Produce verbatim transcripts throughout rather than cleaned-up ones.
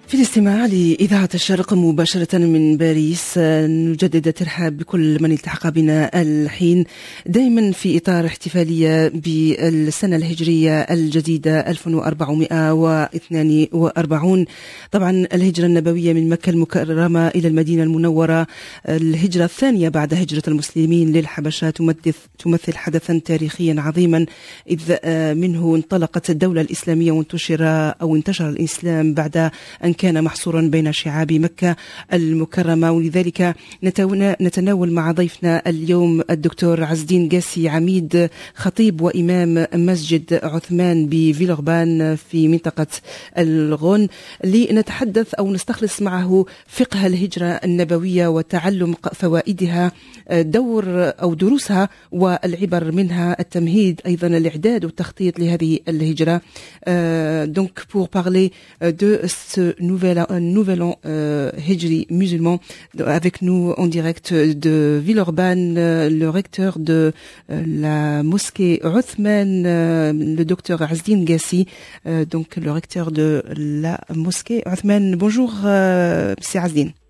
في الاستماع لإذاعة الشرق مباشرة من باريس، نجدد ترحاب بكل من التحق بنا الحين دائما في إطار احتفالية بالسنة الهجرية الجديدة ألف وأربعمائة واثنين وأربعين. طبعا الهجرة النبوية من مكة المكرمة إلى المدينة المنورة، الهجرة الثانية بعد هجرة المسلمين للحبشة، تمثل حدثا تاريخيا عظيما، إذ منه انطلقت الدولة الإسلامية وانتشر أو انتشر الإسلام بعد أن كان محصورا بين شعاب مكة المكرمة. ولذلك نتناول مع ضيفنا اليوم الدكتور عز الدين قاسي، عميد خطيب وإمام مسجد عثمان بفيلربان في منطقة الغون، لنتحدث أو نستخلص معه فقه الهجرة النبوية وتعلم فوائدها، دور أو دروسها والعبر منها، التمهيد أيضا الإعداد والتخطيط لهذه الهجرة. Donc pour parler de ce nouvel, nouvel an euh, hijri musulman, avec nous en direct de Villeurbanne, le recteur de euh, la mosquée Uthman, euh, le docteur Azz el-Din Qassi, euh, donc le recteur de la mosquée Uthman. Bonjour, euh, monsieur Azz el-Din.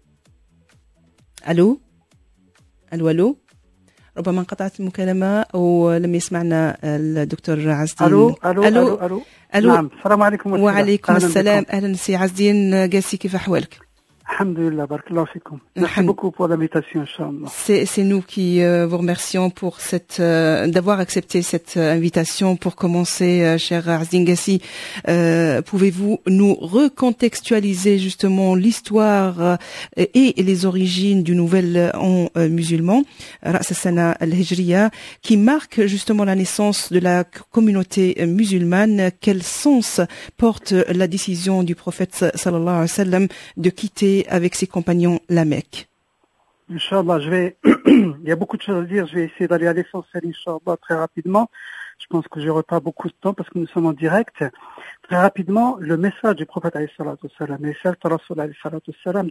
Allô allô allô ربما انقطعت المكالمة أو لم يسمعنا الدكتور عز الدين. ألو ألو ألو ألو, ألو. نعم، السلام عليكم. وعليكم السلام. أهلا سي عز الدين قاسي، كيف أحوالك؟ Alhamdulillah, barakallahu fikum. Merci beaucoup pour l'invitation, Inch'Allah. C'est, c'est nous qui euh, vous remercions pour cette, euh, d'avoir accepté cette euh, invitation. Pour commencer, euh, cher Azz el-Din Qassi, euh, pouvez-vous nous recontextualiser justement l'histoire euh, et les origines du nouvel an euh, musulman, Ras al-Sana al-Hijriya, qui marque justement la naissance de la communauté musulmane? Quel sens porte la décision du prophète sallallahu alayhi wa sallam de quitter avec ses compagnons la Mecque? Inch'Allah, je vais, il y a beaucoup de choses à dire, je vais essayer d'aller à l'essentiel, Inch'Allah, très rapidement. Je pense que j'aurai pas beaucoup de temps parce que nous sommes en direct. Très rapidement, le message du prophète alayhi salatu wassalam, et celle de Rasul alayhi salatu wassalam,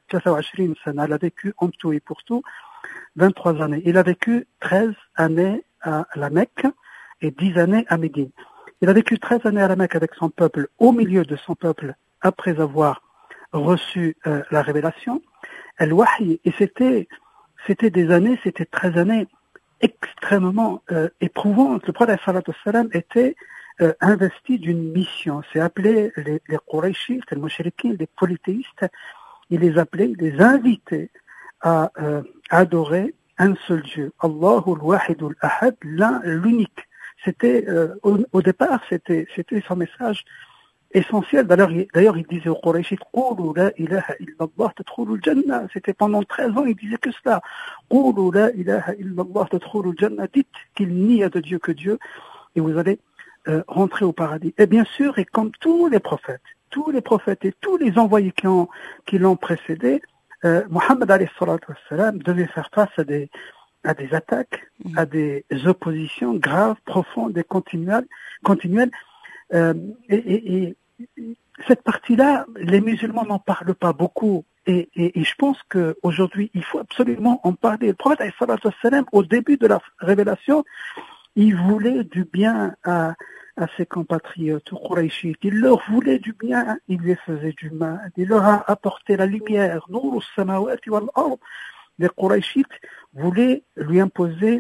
elle a vécu en tout et pour tout vingt-trois années. Il a vécu treize années à la Mecque et dix années à Médine. Il a vécu treize années à la Mecque avec son peuple, au milieu de son peuple, après avoir reçu euh, la révélation, al-Wahy, et c'était c'était des années, c'était treize années extrêmement euh, éprouvantes. Le prophète sallallahu alayhi wa sallam était euh, investi d'une mission. C'est appelé les, les Qurayshites, les Mushrikin, les polythéistes. Il les appelait, il les invitait à euh, adorer un seul Dieu, Allahu al-Wahid al-Ahad, l'un, l'unique. C'était euh, au, au départ, c'était c'était son message essentiel. D'ailleurs, d'ailleurs, il disait aux Qurayshites, Qulu la ilaha illallah tadkhulul jannah. C'était pendant treize ans, il disait que cela. Qulu la ilaha illallah tadkhulul jannah. Dites qu'il n'y a de Dieu que Dieu et vous allez euh, rentrer au paradis. Et bien sûr, et comme tous les prophètes, tous les prophètes et tous les envoyés qui ont, qui l'ont précédé, euh, Mohammed alayhi salatu wassalam devait faire face à des, à des attaques, mmh. à des oppositions graves, profondes et continuelles, continuelles. Euh, et, et, et cette partie-là, les musulmans n'en parlent pas beaucoup. Et, et, et je pense qu'aujourd'hui, il faut absolument en parler. Le prophète, alayhi salatu wassalam, au début de la révélation, il voulait du bien à, à ses compatriotes, aux Qurayshites. Il leur voulait du bien, il les faisait du mal. Il leur a apporté la lumière. Nour as-samawati wal ard. Les Qurayshites voulaient lui imposer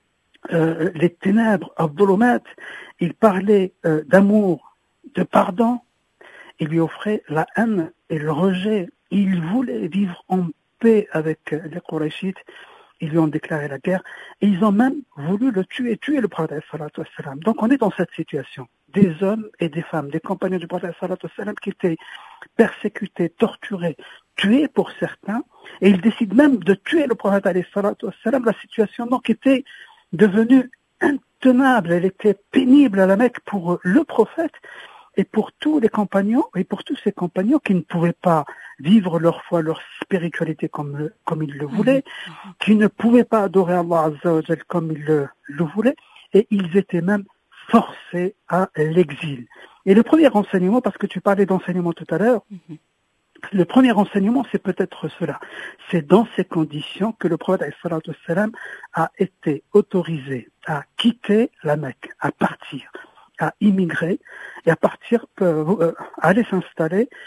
Euh, les ténèbres, Abdulumat. Il parlait euh, d'amour, de pardon. Il lui offrait la haine et le rejet. Il voulait vivre en paix avec euh, les Qurayshites. Ils lui ont déclaré la guerre. Et ils ont même voulu le tuer, tuer le prophète sallallahu alayhi wa sallam. Donc on est dans cette situation. Des hommes et des femmes, des compagnons du prophète sallallahu alayhi wa sallam qui étaient persécutés, torturés, tués pour certains. Et ils décident même de tuer le prophète sallallahu alayhi wa sallam. La situation donc était devenue intenable, elle était pénible à la Mecque pour le prophète et pour tous les compagnons, et pour tous ces compagnons qui ne pouvaient pas vivre leur foi, leur spiritualité comme, le, comme ils le voulaient, qui ne pouvaient pas adorer Allah Azza wa Jal comme ils le, le voulaient, et ils étaient même forcés à l'exil. Et le premier enseignement, parce que tu parlais d'enseignement tout à l'heure, le premier enseignement, c'est peut-être cela. C'est dans ces conditions que le prophète sallallahu alayhi wa sallam a été autorisé à quitter la Mecque, à partir, à immigrer et à partir, euh, à aller s'installer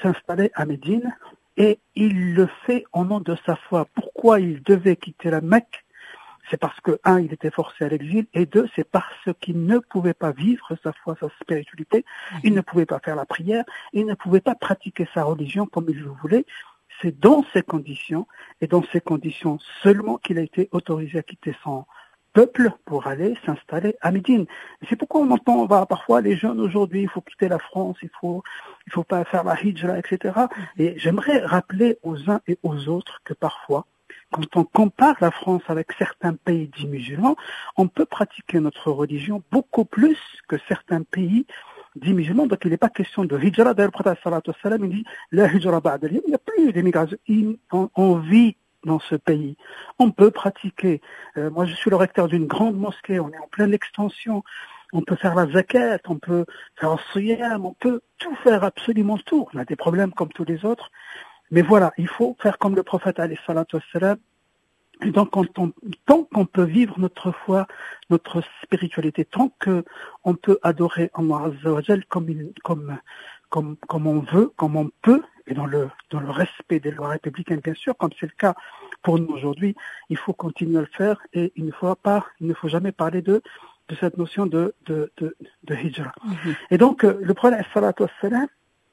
s'installer à Médine et il le fait au nom de sa foi. Pourquoi il devait quitter la Mecque? C'est parce que, un, il était forcé à l'exil, et deux, c'est parce qu'il ne pouvait pas vivre sa foi, sa spiritualité, il ne pouvait pas faire la prière, il ne pouvait pas pratiquer sa religion comme il le voulait. C'est dans ces conditions, et dans ces conditions seulement qu'il a été autorisé à quitter son peuple pour aller s'installer à Médine. Et c'est pourquoi on entend, on va, parfois les jeunes aujourd'hui, il faut quitter la France, il faut, il faut pas faire la hijra, et cetera. Et j'aimerais rappeler aux uns et aux autres que parfois, quand on compare la France avec certains pays dits musulmans, on peut pratiquer notre religion beaucoup plus que certains pays dits musulmans. Donc il n'est pas question de hijra. D'ailleurs, le prophète sallallahu alayhi wa sallam, il dit la hijra ba'da al-yawm. Il n'y a plus d'immigration. On, on vit dans ce pays. On peut pratiquer. Euh, moi, je suis le recteur d'une grande mosquée. On est en pleine extension. On peut faire la zakat, on peut faire le siyam, on peut tout faire, absolument tout. On a des problèmes comme tous les autres. Mais voilà, il faut faire comme le prophète alayhi salatu wassalam. Et donc, quand on, tant qu'on peut vivre notre foi, notre spiritualité, tant que on peut adorer Allah Azza wa Jal comme, comme, comme, comme on veut, comme on peut, et dans le, dans le respect des lois républicaines, bien sûr, comme c'est le cas pour nous aujourd'hui, il faut continuer à le faire et il ne faut pas, il ne faut jamais parler de, de cette notion de, de, de, de hijra. Mm-hmm. Et donc, le prophète alayhi salatu wassalam,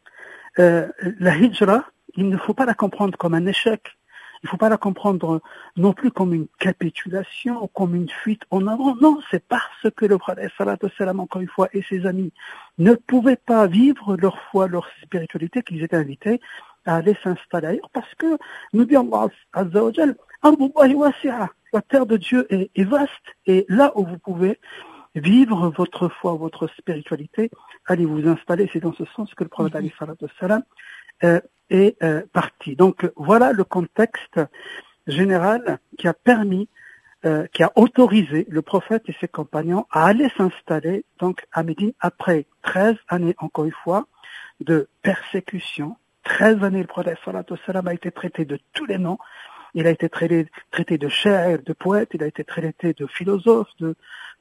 euh, la hijra, il ne faut pas la comprendre comme un échec. Il ne faut pas la comprendre non plus comme une capitulation ou comme une fuite en avant. Non, c'est parce que le prophète sallallahu alayhi wa sallam, encore une fois, et ses amis ne pouvaient pas vivre leur foi, leur spiritualité, qu'ils étaient invités à aller s'installer ailleurs. Parce que, nous dit Allah Azza wa Jal, Ardullahi wasi'a, la terre de Dieu est, est vaste, et là où vous pouvez vivre votre foi, votre spiritualité, allez vous installer. C'est dans ce sens que le prophète sallallahu alayhi wa sallam euh, est euh, parti. Donc voilà le contexte général qui a permis, euh, qui a autorisé le prophète et ses compagnons à aller s'installer donc à Médine après treize années, encore une fois, de persécution. treize années, le prophète sallallahu alayhi wa sallam a été traité de tous les noms. Il a été traité, traité de sha'ir, de poète, il a été traité de philosophe, de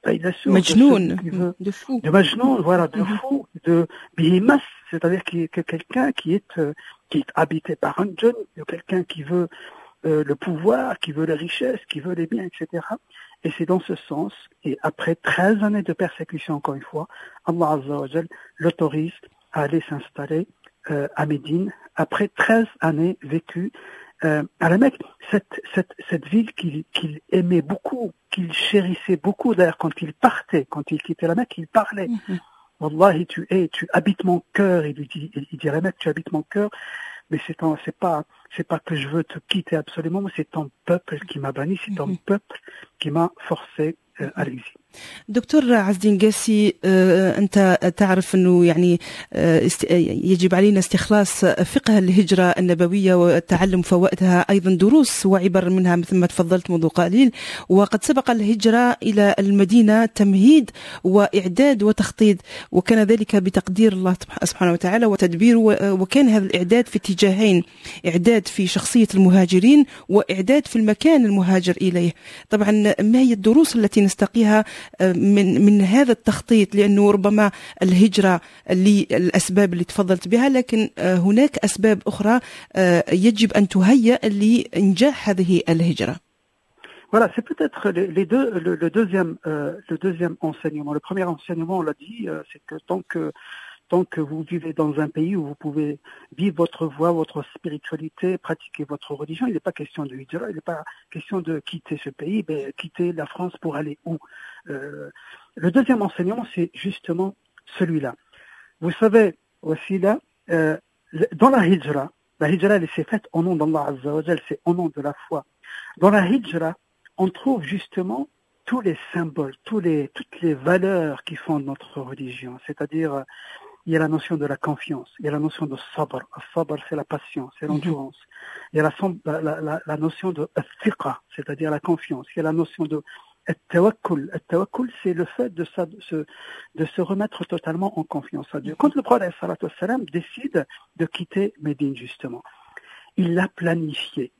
Majnoun, de, de fou. De Majnoun, voilà, de mm-hmm. fou, de bihimas, c'est-à-dire qui, que quelqu'un qui est, euh, qui est habité par un djinn, quelqu'un qui veut euh, le pouvoir, qui veut les richesses, qui veut les biens, et cetera. Et c'est dans ce sens, et après treize années de persécution, encore une fois, Allah Azza wa Jal l'autorise à aller s'installer euh, à Médine, après treize années vécues Euh, à la Mecque, cette, cette, cette ville qu'il, qu'il aimait beaucoup, qu'il chérissait beaucoup. D'ailleurs, quand il partait, quand il quittait la Mecque, il parlait. Mm-hmm. Wallahi, tu es, tu habites mon cœur. Il lui dit, il, il dirait, mec, tu habites mon cœur. Mais c'est ton, c'est pas, c'est pas que je veux te quitter absolument, mais c'est ton peuple qui m'a banni, c'est ton mm-hmm. peuple qui m'a forcé euh, à l'exil. دكتور عزدين قاسي، أنت تعرف أنه يعني يجب علينا استخلاص فقه الهجرة النبوية وتعلم فوائدها، أيضا دروس وعبر منها مثل ما تفضلت منذ قليل. وقد سبق الهجرة إلى المدينة تمهيد وإعداد وتخطيط، وكان ذلك بتقدير الله سبحانه وتعالى وتدبيره، وكان هذا الإعداد في اتجاهين: إعداد في شخصية المهاجرين وإعداد في المكان المهاجر إليه. طبعا ما هي الدروس التي نستقيها من من هذا التخطيط؟ لأنه ربما الهجرة للأسباب اللي تفضلت بها، لكن هناك أسباب أخرى يجب أن تهيأ لإنجاح هذه الهجرة. Voilà, c'est peut-être les, les deux, le, le deuxième, euh, le deuxième enseignement. Le premier enseignement, on l'a dit, euh, c'est que tant que tant que vous vivez dans un pays où vous pouvez vivre votre voie, votre spiritualité, pratiquer votre religion, il n'est pas question de hijra, il n'est pas question de quitter ce pays, mais quitter la France pour aller où? euh, Le deuxième enseignement, c'est justement celui-là. Vous savez aussi là, euh, dans la hijra, la hijra, elle s'est faite au nom d'Allah Azza wa Jal, c'est au nom de la foi. Dans la hijra, on trouve justement tous les symboles, tous les, toutes les valeurs qui font notre religion, c'est-à-dire il y a la notion de la confiance, il y a la notion de sabr. Sabr, c'est la patience, c'est l'endurance. Il y a la, la, la, la notion de thiqa, c'est-à-dire la confiance. Il y a la notion de tawakkul. Tawakkul, c'est le fait de, ça, de, se, de se remettre totalement en confiance à Dieu. Quand le prophète sallallahu alayhi wa sallam décide de quitter Médine, justement, il l'a planifié, il l'a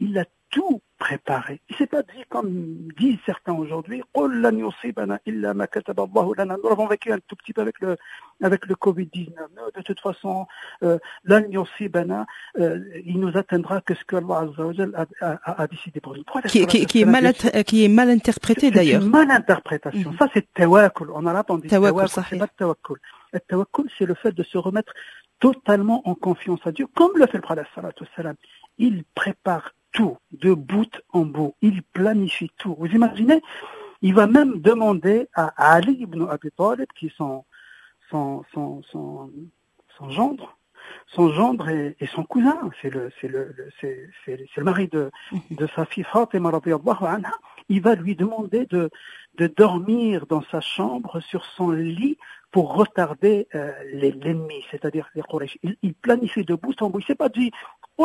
tout préparé. Il ne s'est pas dit, comme disent certains aujourd'hui, قُلْ لَنْ يُصِيبَنَا إِلَّا مَا كَتَبَ اللَّهُ لَنَا. Nous avons vécu un tout petit peu avec le, avec le covid dix-neuf. De toute façon, euh, لَنْ يُصِيبَنَا, euh, il nous atteindra que ce que Allah Azza wa Jal a, a, a décidé pour nous. Qui, qui, qui, est mal, qui est mal interprété d'ailleurs. C'est une mal interprétation. Mm-hmm. Ça, c'est tawakkul. On a entendu tawakkul. C'est pas tawakkul. Le tawakkul, c'est le fait de se remettre totalement en confiance à Dieu, comme le fait le prophète sallallahu alayhi wa sallam. Il prépare tout, de bout en bout. Il planifie tout. Vous imaginez, il va même demander à Ali ibn Abi Talib, qui est son, son, son, son, son gendre, son gendre et, et son cousin, c'est le, c'est le, le c'est, c'est, c'est le mari de, de sa fille Fatima radiyallahu anha. Il va lui demander de, de dormir dans sa chambre sur son lit pour retarder euh, les, l'ennemi, c'est-à-dire les Quraysh. Il, il planifie de bout en bout. Il s'est pas dit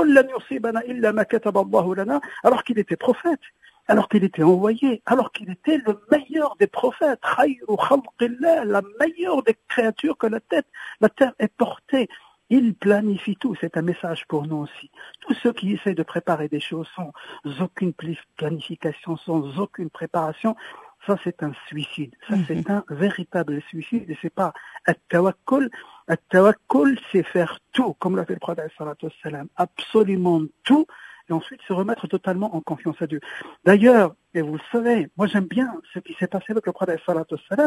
alors qu'il était prophète, alors qu'il était envoyé, alors qu'il était le meilleur des prophètes, la meilleure des créatures que la tête, la terre ait portée. Il planifie tout, c'est un message pour nous aussi. Tous ceux qui essaient de préparer des choses sans aucune planification, sans aucune préparation, ça c'est un suicide. Ça mm-hmm. c'est un véritable suicide et c'est pas at-tawakkul. At-tawakkul, c'est faire tout, comme l'a fait le prophète sallallahu alayhi wa sallam, absolument tout, et ensuite se remettre totalement en confiance à Dieu. D'ailleurs, et vous le savez, moi j'aime bien ce qui s'est passé avec le prophète sallallahu alayhi wa sallam.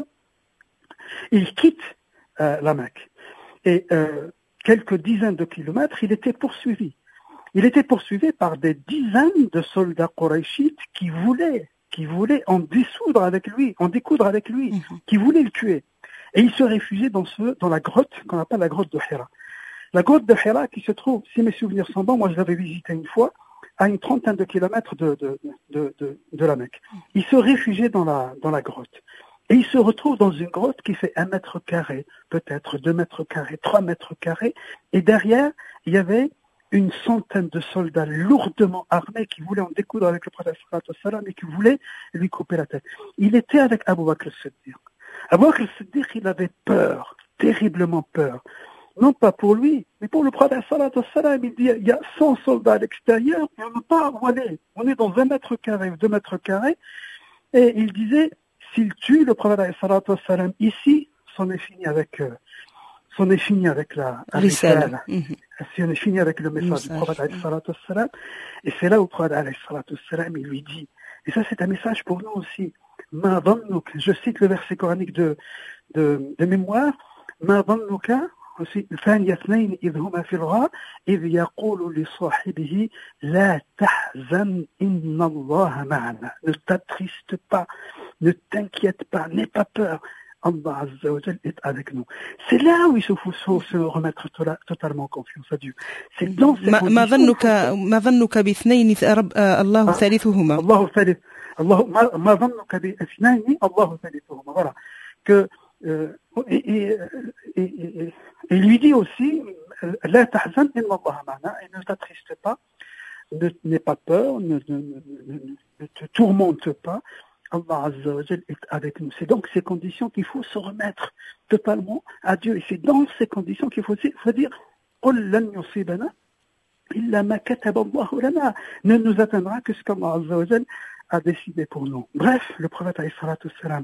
Il quitte euh, la Mecque et euh, quelques dizaines de kilomètres, il était poursuivi. Il était poursuivi par des dizaines de soldats qurayshites qui voulaient, qui voulaient en dissoudre avec lui, en découdre avec lui, mmh. qui voulaient le tuer. Et il se réfugiait dans ce, dans la grotte qu'on appelle la grotte de Hira. La grotte de Hira qui se trouve, si mes souvenirs sont bons, moi je l'avais visité une fois, à une trentaine de kilomètres de, de, de, de, de la Mecque. Il se réfugiait dans la, dans la grotte. Et il se retrouve dans une grotte qui fait un mètre carré, peut-être deux mètres carrés, trois mètres carrés. Et derrière, il y avait une centaine de soldats lourdement armés qui voulaient en découdre avec le prophète sallallahu alayhi wa sallam et qui voulaient lui couper la tête. Il était avec Abu Bakr al-Siddiq. Abu Bakr al-Siddiq, il avait peur, terriblement peur. Non pas pour lui, mais pour le prophète sallallahu alayhi wa sallam. Il dit, il y a cent soldats à l'extérieur et on ne peut pas où aller. On est dans un mètre carré, deux mètres carrés. Et il disait, s'il tue le prophète sallallahu alayhi wa sallam ici, c'en est fini avec, euh, c'en est fini avec la, avec la, la mm-hmm. c'en est fini avec le message du prophète sallallahu alayhi wa sallam. Et c'est là où le prophète sallallahu alayhi wa sallam, il lui dit, et ça c'est un message pour nous aussi, ma dhannuka, je cite le verset coranique de, de, de mémoire, ma dhannuka, ثاني اثنين إذ هما في الغار إذ يقول لصاحبه لا تحزن إن الله معنا. Ne t'attriste pas, ne t'inquiète pas, n'aie pas peur. Allah Azza wa Jal est avec nous. C'est là où il faut se remettre totalement confiance à Dieu. C'est dans ces conditions. ما ظنك ما ظنك باثنين الله ثالثهما. الله ثالث الله ما ظنك باثنين الله ثالثهما. Voilà que euh, et, et, et, et, et il lui dit aussi لا تحزن إن الله معنا, et ne t'attriste pas, ne n'aie pas peur, ne, ne, ne, ne te tourmente pas. Allah Azza wa Jal est avec nous. C'est donc ces conditions qu'il faut se remettre totalement à Dieu. Et c'est dans ces conditions qu'il faut, faut dire قُلْ لَنْ يُصِيبَنَا إِلَّا مَا كَتَبَ اللَّهُ لَنَا. Ne nous atteindra que ce qu'Allah Azza wa Jal a décidé pour nous. Bref, le prophète alayhi salatu wassalam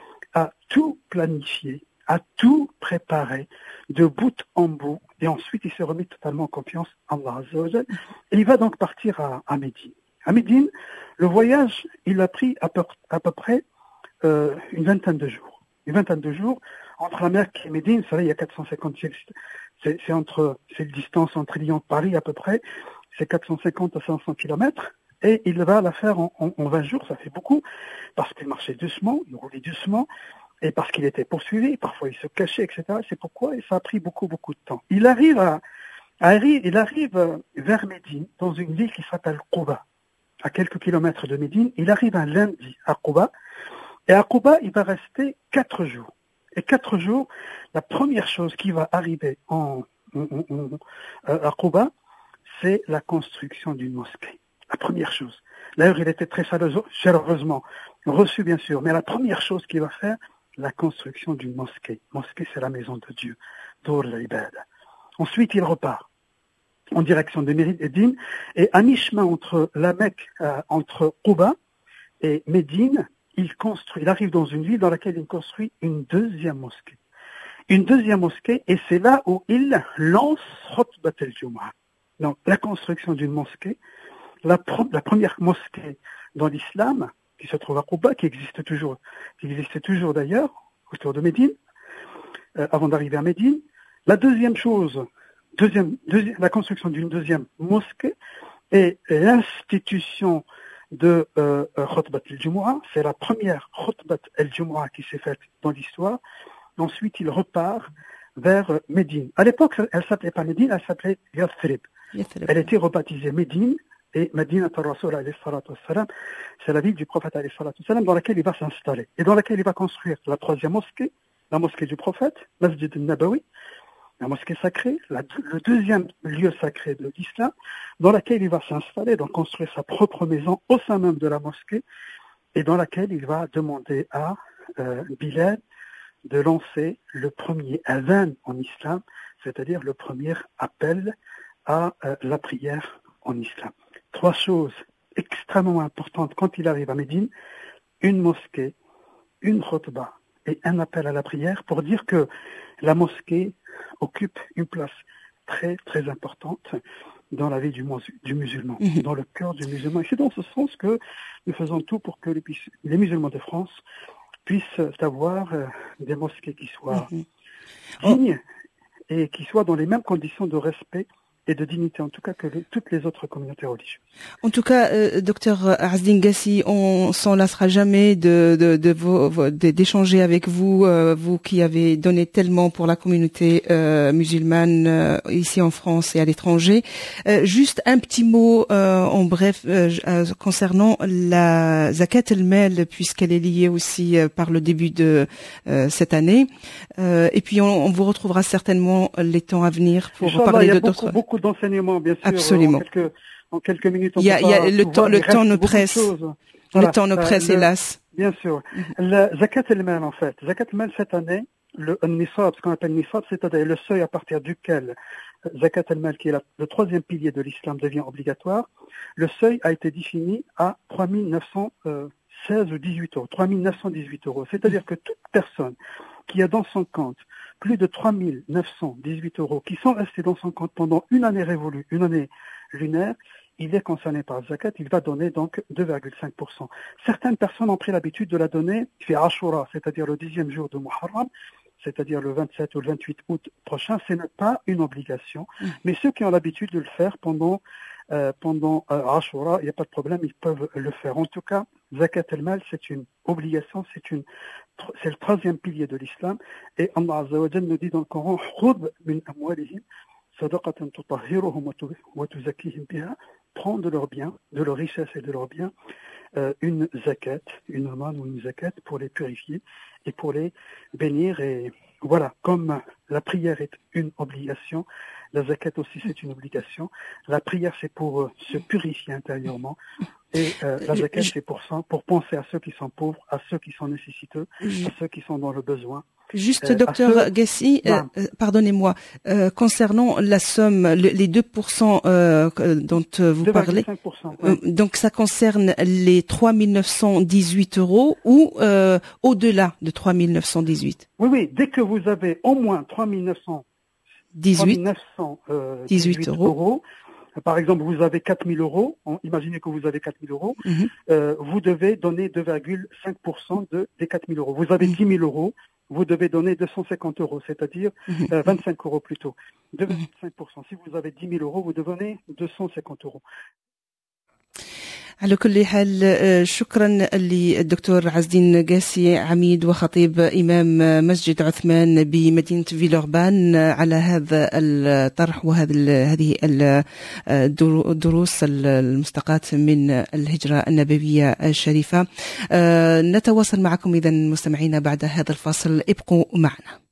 a tout planifié, a tout préparé de bout en bout, et ensuite il se remet totalement en confiance en Allah Azza wa Jal. Et il va donc partir à, à Médine. À Médine, le voyage, il a pris à peu, à peu près euh, une vingtaine de jours. Une vingtaine de jours entre la Mecque et Médine. Vous savez, il y a quatre cent cinquante, c'est, c'est entre, c'est une distance entre Lyon et Paris à peu près. C'est quatre cent cinquante à cinq cents kilomètres. Et il va la faire en, en, en vingt jours, ça fait beaucoup, parce qu'il marchait doucement, il roulait doucement, et parce qu'il était poursuivi, parfois il se cachait, et cetera. C'est pourquoi et ça a pris beaucoup, beaucoup de temps. Il arrive à, à il arrive vers Médine, dans une ville qui s'appelle Quba, à quelques kilomètres de Médine. Il arrive un lundi à Quba, et à Quba, il va rester quatre jours. Et quatre jours, la première chose qui va arriver en, en, en, en, à Quba, c'est la construction d'une mosquée. La première chose. D'ailleurs, il était très chaleureusement reçu, bien sûr, mais la première chose qu'il va faire, la construction d'une mosquée. Mosquée, c'est la maison de Dieu. Dur al-Ibada. Ensuite, il repart. en direction de Médine, et à mi-chemin entre la Mecque, euh, entre Quba et Médine, il construit, il arrive dans une ville dans laquelle il construit une deuxième mosquée. Une deuxième mosquée, et c'est là où il lance Khutbat al-Jumu'ah. Donc, la construction d'une mosquée, la, pro- la première mosquée dans l'islam, qui se trouve à Quba, qui existe toujours, qui existe toujours d'ailleurs, autour de Médine, euh, avant d'arriver à Médine. La deuxième chose, deuxième, deuxième, la construction d'une deuxième mosquée et l'institution de euh, Khutbat al-Jumu'ah. C'est la première Khutbat al-Jumu'ah qui s'est faite dans l'histoire. Ensuite, il repart vers euh, Médine. À l'époque, elle s'appelait pas Médine, elle s'appelait Yathrib. Elle était rebaptisée Médine, et Medina al-Rasoul alayhi salatu wassalam, c'est la ville du prophète alayhi salatu wassalam dans laquelle il va s'installer et dans laquelle il va construire la troisième mosquée, la mosquée du prophète, Masjid al-Nabawi, la mosquée sacrée, la, le deuxième lieu sacré de l'islam, dans laquelle il va s'installer, donc construire sa propre maison au sein même de la mosquée, et dans laquelle il va demander à euh, Bilal de lancer le premier adhan en islam, c'est-à-dire le premier appel à euh, la prière en islam. Trois choses extrêmement importantes quand il arrive à Médine, une mosquée, une khutbah et un appel à la prière pour dire que la mosquée occupe une place très très importante dans la vie du, du musulman, mmh. dans le cœur du musulman. Et c'est dans ce sens que nous faisons tout pour que les, les musulmans de France puissent avoir euh, des mosquées qui soient mmh. dignes oh. et qui soient dans les mêmes conditions de respect et de dignité, en tout cas, que les, toutes les autres communautés religieuses. En tout cas, euh, docteur Azzdine Gassi, on s'en lassera jamais de, de, de, de, de d'échanger avec vous, euh, vous qui avez donné tellement pour la communauté euh, musulmane euh, ici en France et à l'étranger. Euh, juste un petit mot, euh, en bref, euh, euh, concernant la zakat el-mal, puisqu'elle est liée aussi euh, par le début de euh, cette année. Euh, et puis, on, on vous retrouvera certainement les temps à venir pour Inch'Allah, parler de d'autres. Beaucoup d'enseignements, bien sûr. Absolument. En quelques, en quelques minutes, on il y a, peut il y a pas le temps, le temps nous presse. Voilà. Le temps nous presse, euh, hélas. Bien sûr. La zakat el-mal, en fait. Zakat el-mal, cette année, le nisab, ce qu'on appelle nisab, c'est-à-dire le seuil à partir duquel zakat el-mal, qui est la, le troisième pilier de l'islam, devient obligatoire, le seuil a été défini à trois mille neuf cent seize ou dix-huit euros. trois mille neuf cent dix-huit euros. C'est-à-dire que toute personne qui a dans son compte plus de trois mille neuf cent dix-huit euros qui sont restés dans son compte pendant une année révolue, une année lunaire, il est concerné par zakat, il va donner donc deux virgule cinq pour cent. Certaines personnes ont pris l'habitude de la donner, fait Ashura, c'est-à-dire le dixième jour de Muharram, c'est-à-dire le vingt-sept ou le vingt-huit août prochain, ce n'est pas une obligation. Mmh. Mais ceux qui ont l'habitude de le faire pendant euh, pendant euh, Ashura, il n'y a pas de problème, ils peuvent le faire. En tout cas, zakat el-mal, c'est une obligation, c'est une c'est le troisième pilier de l'islam. Et Allah Azza wa Jalla nous dit dans le Coran, khudh min amwalihim sadaqatan tutahhiruhum wa tuzakkihim biha, prendre de leurs biens, de leurs richesses et de leurs biens, euh, une zakat, une aumône ou une zakat pour les purifier et pour les bénir. Et voilà, comme la prière est une obligation, la zakat aussi c'est une obligation. La prière c'est pour euh, se purifier intérieurement. Et euh, la zakat, c'est pour ça, pour penser à ceux qui sont pauvres, à ceux qui sont nécessiteux, à ceux qui sont dans le besoin. Juste, euh, docteur ceux... Gassi, euh, euh, pardonnez-moi, euh, concernant la somme, le, les deux pour cent euh, dont vous deux parlez, cinq pour cent, euh, ouais. donc ça concerne les trois mille neuf cent dix-huit euros ou euh, au-delà de trois mille neuf cent dix-huit? Oui, oui, dès que vous avez au moins trois mille neuf cent dix-huit euros, euros, par exemple, vous avez quatre mille euros, imaginez que vous avez quatre mille euros, mm-hmm. euh, vous devez donner deux virgule cinq pour cent de, des quatre mille euros. Vous avez mm-hmm. dix mille euros, vous devez donner deux cent cinquante euros, c'est-à-dire mm-hmm. euh, vingt-cinq euros plutôt. deux virgule cinq pour cent. Si vous avez dix mille euros, vous devez donner deux cent cinquante euros. على كل حال شكرا للدكتور عزدين قاسي عميد وخطيب إمام مسجد عثمان بمدينة فيلوربان على هذا الطرح وهذه هذه الدروس المستقاة من الهجرة النبوية الشريفة. نتواصل معكم إذا مستمعين بعد هذا الفاصل، ابقوا معنا.